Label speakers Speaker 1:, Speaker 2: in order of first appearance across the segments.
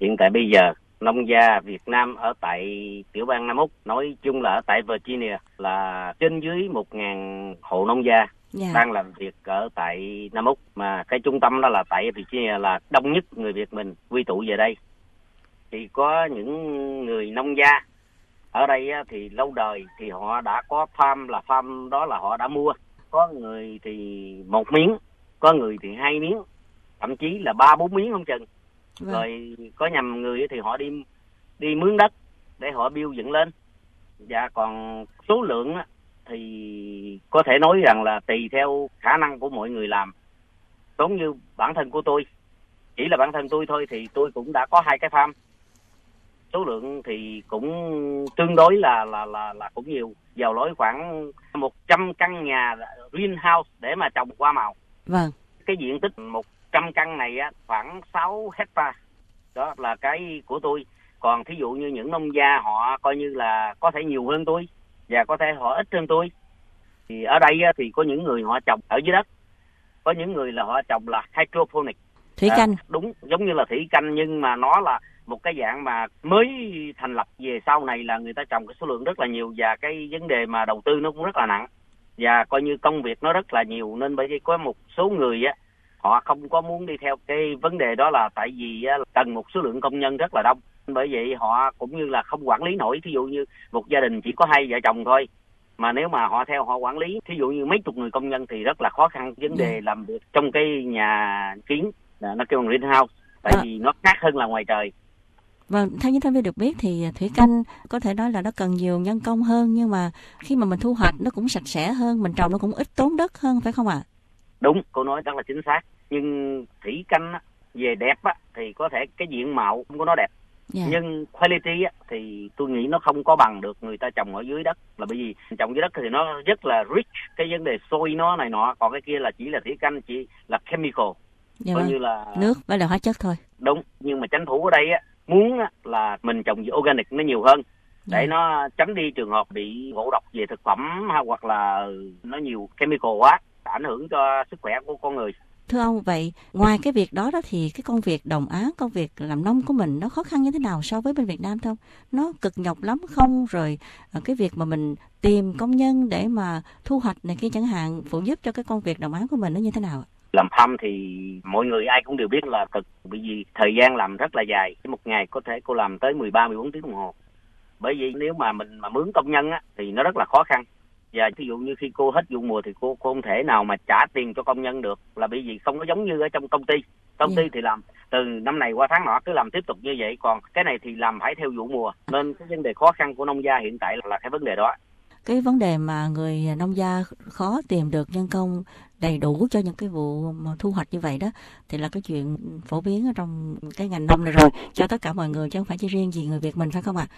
Speaker 1: Hiện tại bây giờ nông gia Việt Nam ở tại tiểu bang Nam Úc, nói chung là ở tại Virginia, là trên dưới 1.000 hộ nông gia đang làm việc ở tại Nam Úc, mà cái trung tâm đó là tại Virginia, là đông nhất người Việt mình quy tụ về đây. Thì có những người nông gia ở đây thì lâu đời thì họ đã có farm đó là họ đã mua. Có người thì 1 miếng, có người thì 2 miếng, thậm chí là 3-4 miếng không chừng. Rồi có nhầm người thì họ đi mướn đất để họ build dựng lên. Và còn số lượng thì có thể nói rằng là tùy theo khả năng của mọi người làm. Giống như bản thân của tôi, chỉ là bản thân tôi thôi thì tôi cũng đã có 2 cái farm. Số lượng thì cũng tương đối là cũng nhiều, vào lối khoảng 100 căn nhà greenhouse để mà trồng hoa màu.
Speaker 2: Vâng.
Speaker 1: Cái diện tích 100 căn này khoảng 6 hectare. Đó là cái của tôi. Còn thí dụ như những nông gia họ coi như là có thể nhiều hơn tôi và có thể họ ít hơn tôi. Thì ở đây thì có những người họ trồng ở dưới đất, có những người là họ trồng là hydroponic,
Speaker 2: thủy canh.
Speaker 1: Đúng, giống như là thủy canh, nhưng mà nó là một cái dạng mà mới thành lập, về sau này là người ta trồng cái số lượng rất là nhiều, và cái vấn đề mà đầu tư nó cũng rất là nặng, và coi như công việc nó rất là nhiều. Nên bởi vì có một số người họ không có muốn đi theo cái vấn đề đó, là tại vì cần một số lượng công nhân rất là đông. Bởi vậy họ cũng như là không quản lý nổi. Thí dụ như một gia đình chỉ có 2 vợ chồng thôi, mà nếu mà họ theo họ quản lý, thí dụ như mấy chục người công nhân thì rất là khó khăn vấn đề làm việc trong cái nhà kiến, nó kêu bằng greenhouse, tại vì nó khác hơn là ngoài trời.
Speaker 2: Vâng, theo như Thanh Vy được biết thì thủy canh có thể nói là nó cần nhiều nhân công hơn, nhưng mà khi mà mình thu hoạch nó cũng sạch sẽ hơn, mình trồng nó cũng ít tốn đất hơn, phải không ạ?
Speaker 1: Đúng, cô nói rất là chính xác. Nhưng thủy canh về đẹp thì có thể cái diện mạo không có nó đẹp. Nhưng quality thì tôi nghĩ nó không có bằng được người ta trồng ở dưới đất, là bởi vì trồng dưới đất thì nó rất là rich, cái vấn đề sôi nó này nọ, còn cái kia là chỉ là thủy canh, chỉ là chemical, coi như là
Speaker 2: nước với là hóa chất thôi.
Speaker 1: Đúng, nhưng mà chính phủ ở đây muốn là mình trồng organic nó nhiều hơn, để nó tránh đi trường hợp bị ngộ độc về thực phẩm, hoặc là nó nhiều chemical quá ảnh hưởng cho sức khỏe của con người.
Speaker 2: Thưa ông, vậy ngoài cái việc đó thì cái công việc đồng áng, công việc làm nông của mình nó khó khăn như thế nào so với bên Việt Nam không? Nó cực nhọc lắm không? Rồi cái việc mà mình tìm công nhân để mà thu hoạch này kia chẳng hạn, phụ giúp cho cái công việc đồng áng của mình nó như thế nào?
Speaker 1: Làm farm thì mọi người ai cũng đều biết là cực, bởi vì thời gian làm rất là dài. Một ngày có thể cô làm tới 13-14 tiếng đồng hồ. Bởi vì nếu mà mình mà mướn công nhân thì nó rất là khó khăn. Và ví dụ như khi cô hết vụ mùa thì cô không thể nào mà trả tiền cho công nhân được, là bởi vì không có giống như ở trong công ty. Công ty thì làm từ năm này qua tháng nọ, cứ làm tiếp tục như vậy, còn cái này thì làm phải theo vụ mùa. Nên cái vấn đề khó khăn của nông gia hiện tại là cái vấn đề đó.
Speaker 2: Cái vấn đề mà người nông gia khó tìm được nhân công đầy đủ cho những cái vụ mà thu hoạch như vậy đó, thì là cái chuyện phổ biến ở trong cái ngành nông này rồi, cho tất cả mọi người, chứ không phải chỉ riêng gì người Việt mình, phải không ạ?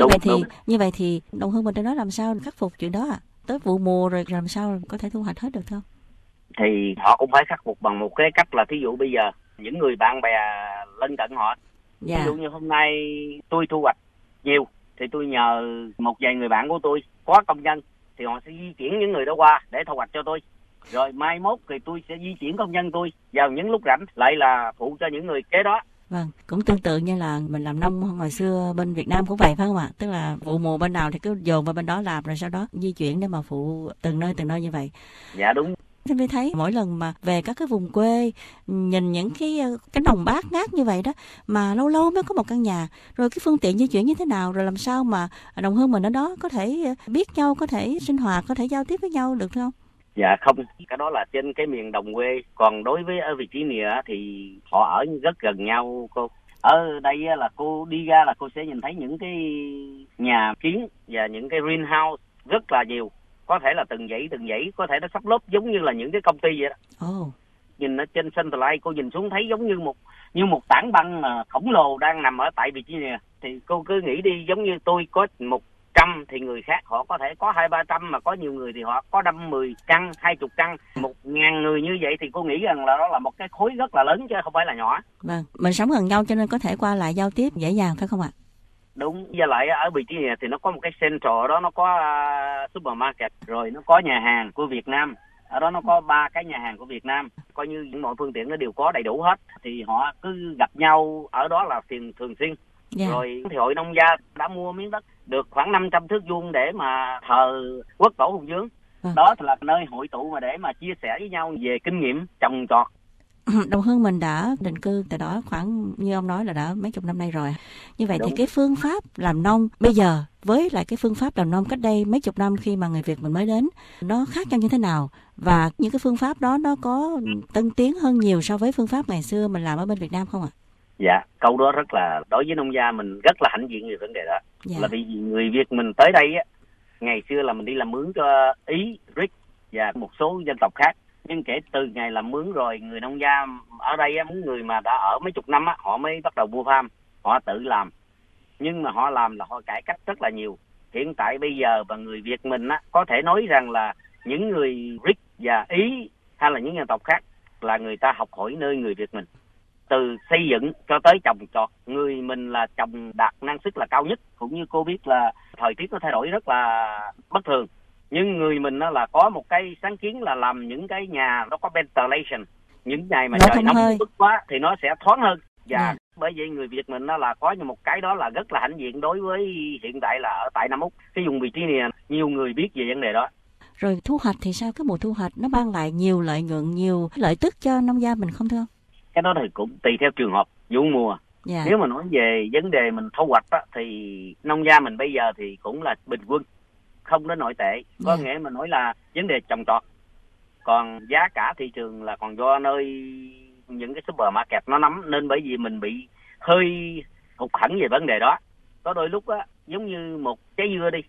Speaker 2: Như vậy thì Đồng Hương mình đã nói làm sao khắc phục chuyện đó tới vụ mùa rồi làm sao có thể thu hoạch hết được không?
Speaker 1: Thì họ cũng phải khắc phục bằng một cái cách là, thí dụ bây giờ những người bạn bè lân cận họ, ví dụ như hôm nay tôi thu hoạch nhiều thì tôi nhờ một vài người bạn của tôi có công nhân thì họ sẽ di chuyển những người đó qua để thu hoạch cho tôi. Rồi mai mốt thì tôi sẽ di chuyển công nhân tôi vào những lúc rảnh lại là phụ cho những người kế đó.
Speaker 2: Vâng, cũng tương tự như là mình làm nông hồi xưa bên Việt Nam cũng vậy, phải không ạ? Tức là vụ mùa bên nào thì cứ dồn vào bên đó làm, rồi sau đó di chuyển để mà phụ từng nơi như vậy.
Speaker 1: Dạ đúng.
Speaker 2: Thanh Vy thấy mỗi lần mà về các cái vùng quê, nhìn những cái đồng bát ngát như vậy đó, mà lâu lâu mới có một căn nhà, rồi cái phương tiện di chuyển như thế nào, rồi làm sao mà đồng hương mình ở đó có thể biết nhau, có thể sinh hoạt, có thể giao tiếp với nhau được không?
Speaker 1: Dạ không, cái đó là trên cái miền đồng quê. Còn đối với ở Virginia thì họ ở rất gần nhau cô. Ở đây là cô đi ra là cô sẽ nhìn thấy những cái nhà kiến và những cái greenhouse rất là nhiều. Có thể là từng dãy, có thể nó sắp lốp giống như là những cái công ty vậy đó. Nhìn ở trên Central, cô nhìn xuống thấy giống như một tảng băng mà khổng lồ đang nằm ở tại Virginia. Thì cô cứ nghĩ đi, giống như tôi có 100 thì người khác họ có thể có 200-300, mà có nhiều người thì họ có 10 căn, 20 căn, 1.000 người như vậy thì cô nghĩ rằng là đó là một cái khối rất là lớn chứ không phải là nhỏ.
Speaker 2: Vâng, mình sống gần nhau cho nên có thể qua lại giao tiếp dễ dàng, phải không ạ?
Speaker 1: Đúng, với lại ở Virginia thì nó có một cái central đó, nó có supermarket, rồi nó có nhà hàng của Việt Nam, Ở đó nó có 3 cái nhà hàng của Việt Nam, coi như những mọi phương tiện nó đều có đầy đủ hết, thì họ cứ gặp nhau ở đó là thường xuyên. Rồi thì hội nông gia đã mua miếng đất được khoảng 500 thước vuông để mà thờ Quốc Tổ Hùng Vương. Đó là nơi hội tụ mà để mà chia sẻ với nhau về kinh nghiệm trồng trọt.
Speaker 2: Đồng Hương mình đã định cư tại đó khoảng như ông nói là đã mấy chục năm nay rồi. Như vậy
Speaker 1: Đúng.
Speaker 2: Thì cái phương pháp làm nông bây giờ với lại cái phương pháp làm nông cách đây mấy chục năm khi mà người Việt mình mới đến, nó khác nhau như thế nào? Và những cái phương pháp đó nó có tân tiến hơn nhiều so với phương pháp ngày xưa mình làm ở bên Việt Nam không ạ?
Speaker 1: Dạ, câu đó rất là, đối với nông gia mình rất là hãnh diện về vấn đề đó. Là vì người Việt mình tới đây á, ngày xưa là mình đi làm mướn cho Ý, Rick và một số dân tộc khác. Nhưng kể từ ngày làm mướn rồi, người nông gia ở đây á, những người mà đã ở mấy chục năm á, họ mới bắt đầu mua farm, họ tự làm. Nhưng mà họ làm là họ cải cách rất là nhiều. Hiện tại bây giờ và người Việt mình á, có thể nói rằng là những người Rick và Ý hay là những dân tộc khác là người ta học hỏi nơi người Việt mình. Từ xây dựng cho tới trồng trọt, người mình là trồng đạt năng suất là cao nhất. Cũng như cô biết là thời tiết nó thay đổi rất là bất thường, nhưng người mình nó là có một cái sáng kiến là làm những cái nhà nó có ventilation. Những ngày mà trời nóng bức quá thì nó sẽ thoáng hơn. Và bởi vậy người Việt mình nó là có một cái đó là rất là hãnh diện đối với hiện tại là ở tại Nam Úc, cái vùng Virginia, nhiều người biết về vấn đề đó.
Speaker 2: Rồi thu hoạch thì sao? Cái mùa thu hoạch nó mang lại nhiều lợi nhuận, nhiều lợi tức cho nông gia mình không thưa ông?
Speaker 1: Cái đó thì cũng tùy theo trường hợp vụ mùa. Nếu mà nói về vấn đề mình thu hoạch á, thì nông gia mình bây giờ thì cũng là bình quân, không đến nội tệ. Có nghĩa mình nói là vấn đề trồng trọt. Còn giá cả thị trường là còn do nơi những cái supermarket nó nắm, nên bởi vì mình bị hơi hụt hẫng về vấn đề đó. Có đôi lúc á, giống như một trái dưa đi,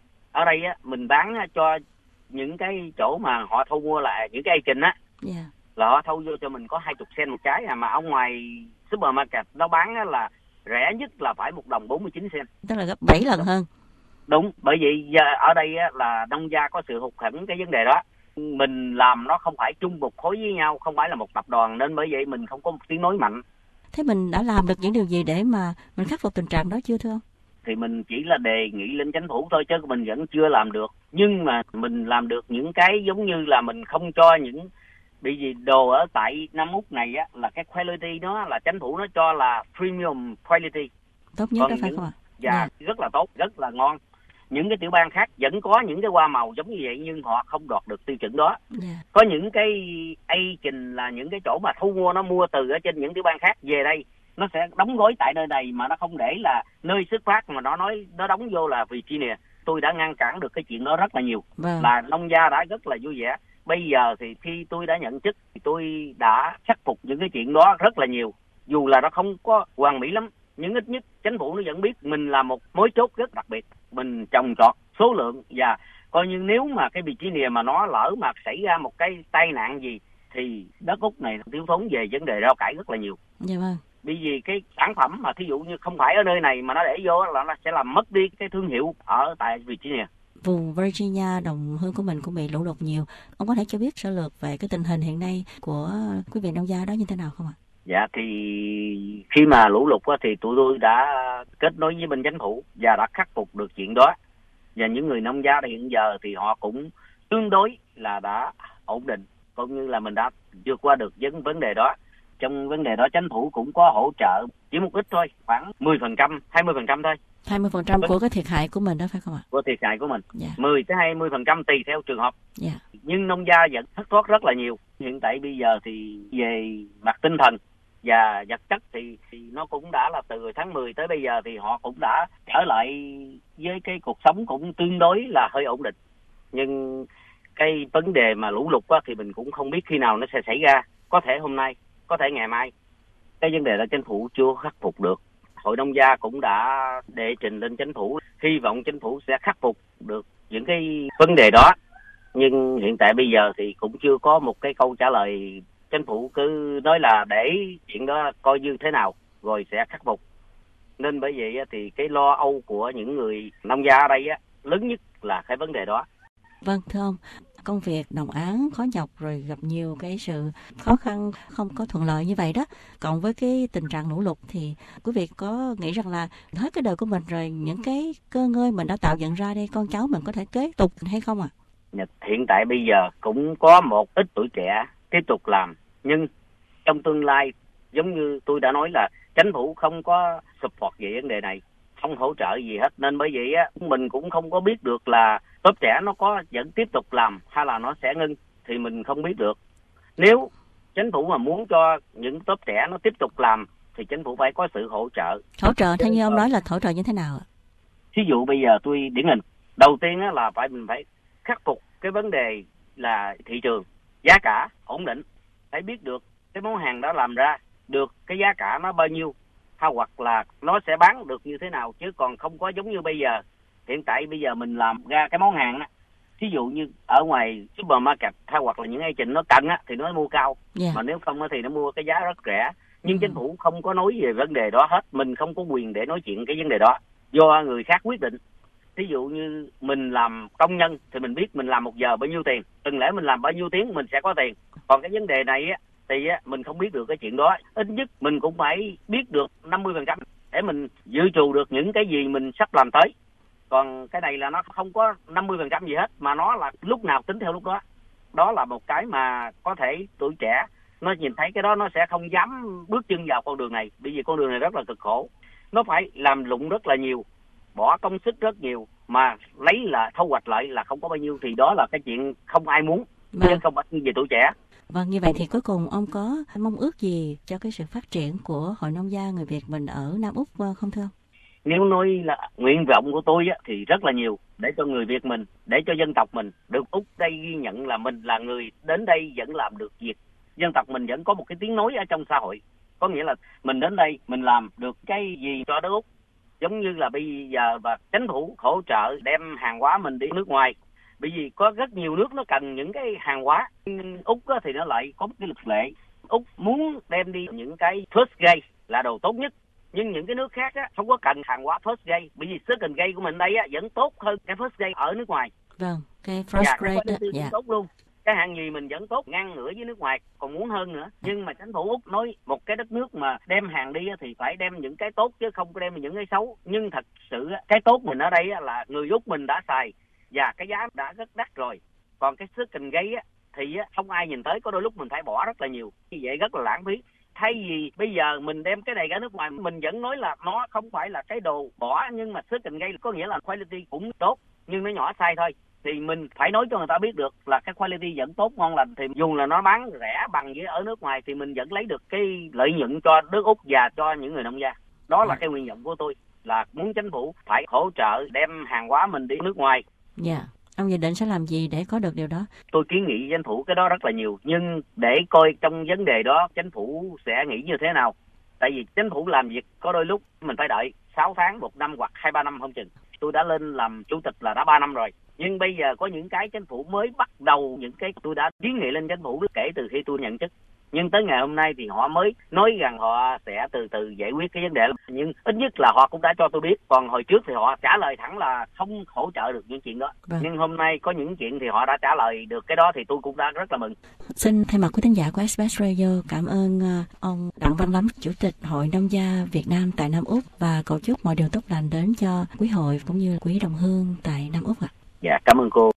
Speaker 1: ở đây á mình bán cho những cái chỗ mà họ thu mua lại những cái agent á, là họ thâu vô cho mình có 20 cent một trái, mà ở ngoài supermarket nó bán là rẻ nhất là phải $1.49.
Speaker 2: Tức là gấp 7 lần hơn.
Speaker 1: Đúng, bởi vì ở đây là nông gia có sự hụt hẫng cái vấn đề đó. Mình làm nó không phải chung một khối với nhau, không phải là một tập đoàn, nên bởi vậy mình không có một tiếng nói mạnh.
Speaker 2: Thế mình đã làm được những điều gì để mà mình khắc phục tình trạng đó chưa thưa ông?
Speaker 1: Thì mình chỉ là đề nghị lên chính phủ thôi, chứ mình vẫn chưa làm được. Nhưng mà mình làm được những cái giống như là mình không cho những, bởi vì đồ ở tại Nam Úc này á, là cái quality nó là chính phủ nó cho là premium quality.
Speaker 2: Tốt nhất đó phải không ạ?
Speaker 1: Dạ, rất là tốt, rất là ngon. Những cái tiểu bang khác vẫn có những cái hoa màu giống như vậy, nhưng họ không đoạt được tiêu chuẩn đó. Có những cái agent là những cái chỗ mà thu mua, nó mua từ ở trên những tiểu bang khác về đây, nó sẽ đóng gói tại nơi này mà nó không để là nơi xuất phát, mà nó nói nó đóng vô là Virginia. Tôi đã ngăn cản được cái chuyện đó rất là nhiều. Là nông gia đã rất là vui vẻ. Bây giờ thì khi tôi đã nhận chức thì tôi đã khắc phục những cái chuyện đó rất là nhiều. Dù là nó không có hoàn mỹ lắm, nhưng ít nhất chính phủ nó vẫn biết mình là một mối chốt rất đặc biệt. Mình trồng trọt số lượng, và coi như nếu mà cái Virginia mà nó lỡ mà xảy ra một cái tai nạn gì thì đất Úc này thiếu thốn về vấn đề rau cải rất là nhiều. Bởi vì cái sản phẩm mà thí dụ như không phải ở nơi này mà nó để vô là nó sẽ làm mất đi cái thương hiệu ở tại Virginia.
Speaker 2: Vùng Virginia, Đồng Hương của mình cũng bị lũ lụt nhiều. Ông có thể cho biết sơ lược về cái tình hình hiện nay của quý vị nông gia đó như thế nào không ạ?
Speaker 1: Dạ, thì khi mà lũ lụt thì tụi tôi đã kết nối với bên chính phủ và đã khắc phục được chuyện đó. Và những người nông gia hiện giờ thì họ cũng tương đối là đã ổn định, cũng như là mình đã vượt qua được vấn đề đó. Trong vấn đề đó chính phủ cũng có hỗ trợ chỉ một ít thôi, khoảng 10%, 20% thôi.
Speaker 2: 20% của cái thiệt hại của mình đó phải không ạ?
Speaker 1: Của thiệt hại của mình. 10-20% tùy theo trường hợp.
Speaker 2: Yeah.
Speaker 1: Nhưng nông gia vẫn thất thoát rất là nhiều. Hiện tại bây giờ thì về mặt tinh thần và vật chất thì nó cũng đã là từ tháng 10 tới bây giờ thì họ cũng đã trở lại với cái cuộc sống cũng tương đối là hơi ổn định. Nhưng cái vấn đề mà lũ lụt thì mình cũng không biết khi nào nó sẽ xảy ra. Có thể hôm nay, có thể ngày mai. Cái vấn đề là chính phủ chưa khắc phục được. Hội nông gia cũng đã đệ trình lên chính phủ, hy vọng chính phủ sẽ khắc phục được những cái vấn đề đó. Nhưng hiện tại bây giờ thì cũng chưa có một cái câu trả lời. Chính phủ cứ nói là để chuyện đó coi như thế nào rồi sẽ khắc phục. Nên bởi vậy thì cái lo âu của những người nông gia ở đây lớn nhất là cái vấn đề đó.
Speaker 2: Vâng, thưa ông, công việc đồng áng khó nhọc rồi gặp nhiều cái sự khó khăn không có thuận lợi như vậy đó, cộng với cái tình trạng lũ lụt thì quý vị có nghĩ rằng là hết cái đời của mình rồi, những cái cơ ngơi mình đã tạo dựng ra đây con cháu mình có thể kế tục hay không ạ?
Speaker 1: Hiện tại bây giờ cũng có một ít tuổi trẻ tiếp tục làm, nhưng trong tương lai giống như tôi đã nói là chính phủ không có support về vấn đề này, không hỗ trợ gì hết, nên bởi vậy á mình cũng không có biết được là tốp trẻ nó có vẫn tiếp tục làm hay là nó sẽ ngưng, thì mình không biết được. Nếu chính phủ mà muốn cho những tốp trẻ nó tiếp tục làm thì chính phủ phải có sự hỗ trợ.
Speaker 2: Hỗ trợ theo như ông nói là hỗ trợ như thế nào ạ?
Speaker 1: Ví dụ bây giờ tôi điển hình, đầu tiên á là mình phải khắc phục cái vấn đề là thị trường, giá cả ổn định, phải biết được cái món hàng đó làm ra được cái giá cả nó bao nhiêu, hay hoặc là nó sẽ bán được như thế nào, chứ còn không có giống như bây giờ. Hiện tại bây giờ mình làm ra cái món hàng á, ví dụ như ở ngoài supermarket hay hoặc là những agent nó cần á thì nó mua cao, mà nếu không á thì nó mua cái giá rất rẻ. Nhưng chính phủ không có nói về vấn đề đó hết, mình không có quyền để nói chuyện cái vấn đề đó, do người khác quyết định. Ví dụ như mình làm công nhân thì mình biết mình làm 1 giờ bao nhiêu tiền, từng lẽ mình làm bao nhiêu tiếng mình sẽ có tiền. Còn cái vấn đề này á thì mình không biết được cái chuyện đó. Ít nhất mình cũng phải biết được 50% để mình dự trù được những cái gì mình sắp làm tới. Còn cái này là nó không có 50% gì hết, mà nó là lúc nào tính theo lúc đó. Đó là một cái mà có thể tuổi trẻ nó nhìn thấy cái đó nó sẽ không dám bước chân vào con đường này, bởi vì con đường này rất là cực khổ. Nó phải làm lụng rất là nhiều, bỏ công sức rất nhiều, mà lấy là thu hoạch lại là không có bao nhiêu, thì đó là cái chuyện không ai muốn, nhưng không phải về tuổi trẻ.
Speaker 2: Vâng, như vậy thì cuối cùng ông có mong ước gì cho cái sự phát triển của Hội Nông gia người Việt mình ở Nam Úc không thưa ông?
Speaker 1: Nếu nói là nguyện vọng của tôi á, thì rất là nhiều, để cho người Việt mình, để cho dân tộc mình được Úc đây ghi nhận là mình là người đến đây vẫn làm được việc. Dân tộc mình vẫn có một cái tiếng nói ở trong xã hội. Có nghĩa là mình đến đây mình làm được cái gì cho đất Úc. Giống như là bây giờ và chính phủ hỗ trợ đem hàng hóa mình đi nước ngoài. Bởi vì có rất nhiều nước nó cần những cái hàng hóa. Úc thì nó lại có một cái luật lệ. Úc muốn đem đi những cái first grade là đồ tốt nhất. Nhưng những cái nước khác á, không có cần hàng hóa first grade. Bởi vì second grade của mình đây á, vẫn tốt hơn cái first grade ở nước ngoài.
Speaker 2: Vâng, cái first grade đó,
Speaker 1: dạ. Tốt luôn. Cái hàng gì mình vẫn tốt, ngang ngửa với nước ngoài, còn muốn hơn nữa. Nhưng mà chính phủ Úc nói một cái đất nước mà đem hàng đi thì phải đem những cái tốt chứ không có đem những cái xấu. Nhưng thật sự cái tốt mình ở đây là người Úc mình đã xài và cái giá đã rất đắt rồi. Còn cái second grade thì không ai nhìn tới, có đôi lúc mình phải bỏ rất là nhiều. Như vậy rất là lãng phí. Thay vì bây giờ mình đem cái này ra nước ngoài, mình vẫn nói là nó không phải là cái đồ bỏ, nhưng mà second grade có nghĩa là quality cũng tốt, nhưng nó nhỏ size thôi. Thì mình phải nói cho người ta biết được là cái quality vẫn tốt ngon lành, thì dù là nó bán rẻ bằng với ở nước ngoài thì mình vẫn lấy được cái lợi nhuận cho nước Úc và cho những người nông gia. Đó là cái nguyện vọng của tôi, là muốn chính phủ phải hỗ trợ đem hàng hóa mình đi nước ngoài.
Speaker 2: Dạ. Ông dự định sẽ làm gì để có được điều đó?
Speaker 1: Tôi kiến nghị chính phủ cái đó rất là nhiều, nhưng để coi trong vấn đề đó chính phủ sẽ nghĩ như thế nào. Tại vì chính phủ làm việc có đôi lúc mình phải đợi 6 tháng, 1 năm hoặc 2-3 năm không chừng. Tôi đã lên làm chủ tịch là đã 3 năm rồi. Nhưng bây giờ có những cái chính phủ mới bắt đầu, những cái tôi đã kiến nghị lên chính phủ kể từ khi tôi nhận chức. Nhưng tới ngày hôm nay thì họ mới nói rằng họ sẽ từ từ giải quyết cái vấn đề. Nhưng ít nhất là họ cũng đã cho tôi biết. Còn hồi trước thì họ trả lời thẳng là không hỗ trợ được những chuyện đó. Vâng. Nhưng hôm nay có những chuyện thì họ đã trả lời được cái đó, thì tôi cũng đã rất là mừng.
Speaker 2: Xin thay mặt quý thính giả của SBS Radio cảm ơn ông Đặng Văn Lắm, Chủ tịch Hội Nông gia Việt Nam tại Nam Úc, và cầu chúc mọi điều tốt lành đến cho quý hội cũng như quý đồng hương tại Nam Úc ạ.
Speaker 1: Dạ, cảm ơn cô.